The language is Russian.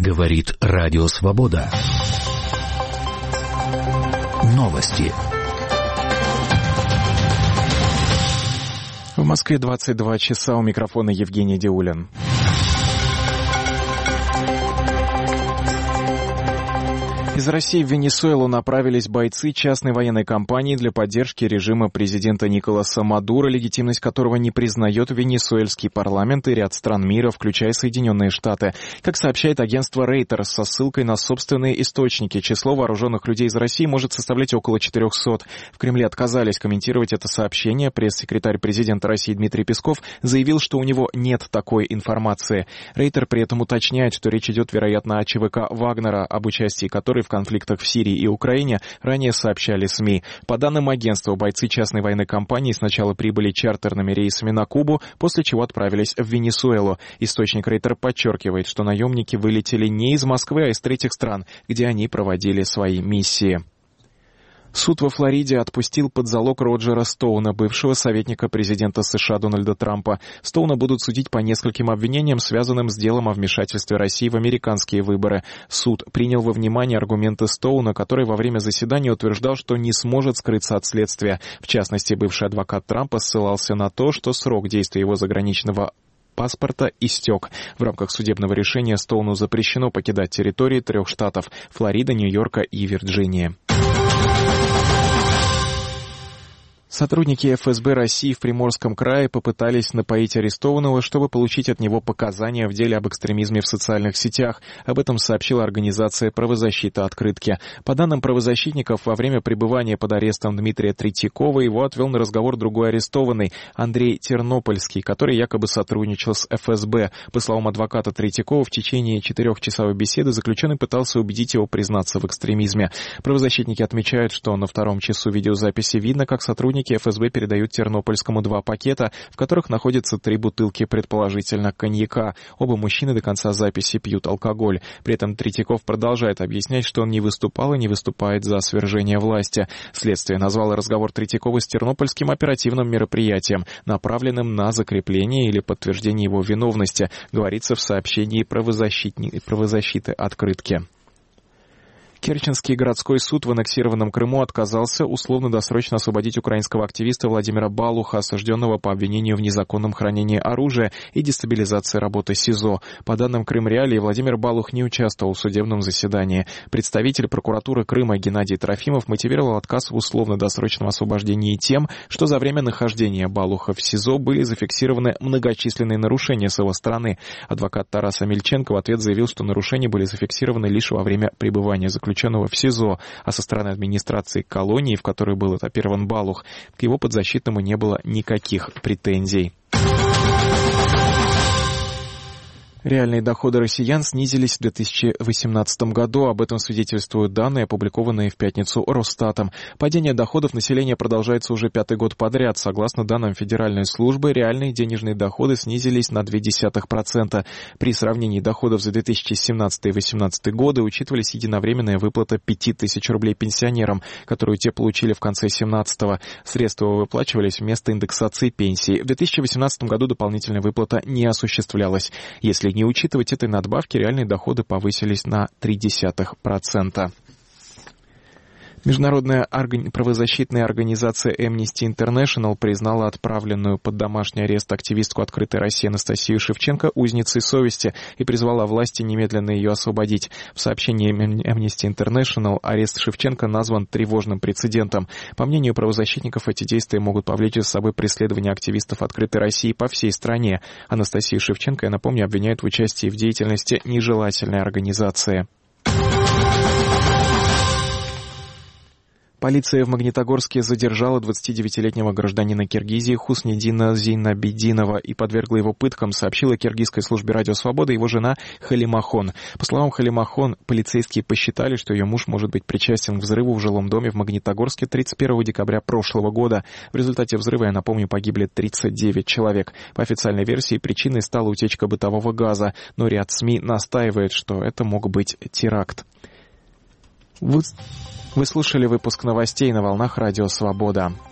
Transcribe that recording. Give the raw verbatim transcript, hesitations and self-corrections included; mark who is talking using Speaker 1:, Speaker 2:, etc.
Speaker 1: Говорит Радио Свобода. Новости.
Speaker 2: В Москве двадцать два часа, у микрофона Евгений Деулин. Из России в Венесуэлу направились бойцы частной военной компании для поддержки режима президента Николаса Мадуро, легитимность которого не признает венесуэльский парламент и ряд стран мира, включая Соединенные Штаты. Как сообщает агентство Reuters со ссылкой на собственные источники, число вооруженных людей из России может составлять около четырехсот. В Кремле отказались комментировать это сообщение. Пресс-секретарь президента России Дмитрий Песков заявил, что у него нет такой информации. Рейтер при этом уточняет, что речь идет, вероятно, о ЧВК Вагнера, об участии которой в конфликтах в Сирии и Украине ранее сообщали СМИ. По данным агентства, бойцы частной военной компании сначала прибыли чартерными рейсами на Кубу, после чего отправились в Венесуэлу. Источник Рейтер подчеркивает, что наемники вылетели не из Москвы, а из третьих стран, где они проводили свои миссии. Суд во Флориде отпустил под залог Роджера Стоуна, бывшего советника президента США Дональда Трампа. Стоуна будут судить по нескольким обвинениям, связанным с делом о вмешательстве России в американские выборы. Суд принял во внимание аргументы Стоуна, который во время заседания утверждал, что не сможет скрыться от следствия. В частности, бывший адвокат Трампа ссылался на то, что срок действия его заграничного паспорта истек. В рамках судебного решения Стоуну запрещено покидать территории трех штатов – Флорида, Нью-Йорка и Вирджиния. Сотрудники эф эс бэ России в Приморском крае попытались напоить арестованного, чтобы получить от него показания в деле об экстремизме в социальных сетях. Об этом сообщила организация «Правозащита Открытки». По данным правозащитников, во время пребывания под арестом Дмитрия Третьякова его отвел на разговор другой арестованный, Андрей Тернопольский, который якобы сотрудничал с эф эс бэ. По словам адвоката Третьякова, в течение четырехчасовой беседы заключенный пытался убедить его признаться в экстремизме. Правозащитники отмечают, что на втором часу видеозаписи видно, как сотрудники эф эс бэ передают Тернопольскому два пакета, в которых находятся три бутылки, предположительно, коньяка. Оба мужчины до конца записи пьют алкоголь. При этом Третьяков продолжает объяснять, что он не выступал и не выступает за свержение власти. Следствие назвало разговор Третьякова с Тернопольским оперативным мероприятием, направленным на закрепление или подтверждение его виновности, говорится в сообщении правозащиты Открытки. Керченский городской суд в аннексированном Крыму отказался условно-досрочно освободить украинского активиста Владимира Балуха, осужденного по обвинению в незаконном хранении оружия и дестабилизации работы СИЗО. По данным Крым-Реалии, Владимир Балух не участвовал в судебном заседании. Представитель прокуратуры Крыма Геннадий Трофимов мотивировал отказ в условно-досрочном освобождении тем, что за время нахождения Балуха в СИЗО были зафиксированы многочисленные нарушения с его стороны. Адвокат Тарас Амельченко в ответ заявил, что нарушения были зафиксированы лишь во время пребывания заключенного в СИЗО, а со стороны администрации колонии, в которой был этапирован Балух, к его подзащитному не было никаких претензий. Реальные доходы россиян снизились в две тысячи восемнадцатом году. Об этом свидетельствуют данные, опубликованные в пятницу Росстатом. Падение доходов населения продолжается уже пятый год подряд. Согласно данным Федеральной службы, реальные денежные доходы снизились на ноль целых две десятых процента. При сравнении доходов за две тысячи семнадцатый и две тысячи восемнадцатый годы учитывались единовременная выплата пяти тысяч рублей пенсионерам, которую те получили в конце две тысячи семнадцатого. Средства выплачивались вместо индексации пенсий. В две тысячи восемнадцатом году дополнительная выплата не осуществлялась. Если не учитывать этой надбавки, реальные доходы повысились на ноль целых три десятых процента. Международная правозащитная организация Amnesty International признала отправленную под домашний арест активистку «Открытой России» Анастасию Шевченко узницей совести и призвала власти немедленно ее освободить. В сообщении Amnesty International арест Шевченко назван тревожным прецедентом. По мнению правозащитников, эти действия могут повлечь за собой преследование активистов «Открытой России» по всей стране. Анастасию Шевченко, я напомню, обвиняют в участии в деятельности нежелательной организации. Полиция в Магнитогорске задержала двадцатидевятилетнего гражданина Киргизии Хусниддина Зейнабиддинова и подвергла его пыткам, сообщила киргизской службе «Радио Свобода» его жена Халимахон. По словам Халимахон, полицейские посчитали, что ее муж может быть причастен к взрыву в жилом доме в Магнитогорске тридцать первого декабря прошлого года. В результате взрыва, я напомню, погибли тридцать девять человек. По официальной версии, причиной стала утечка бытового газа, но ряд СМИ настаивает, что это мог быть теракт. Вы... Вы слушали выпуск новостей на волнах Радио Свобода.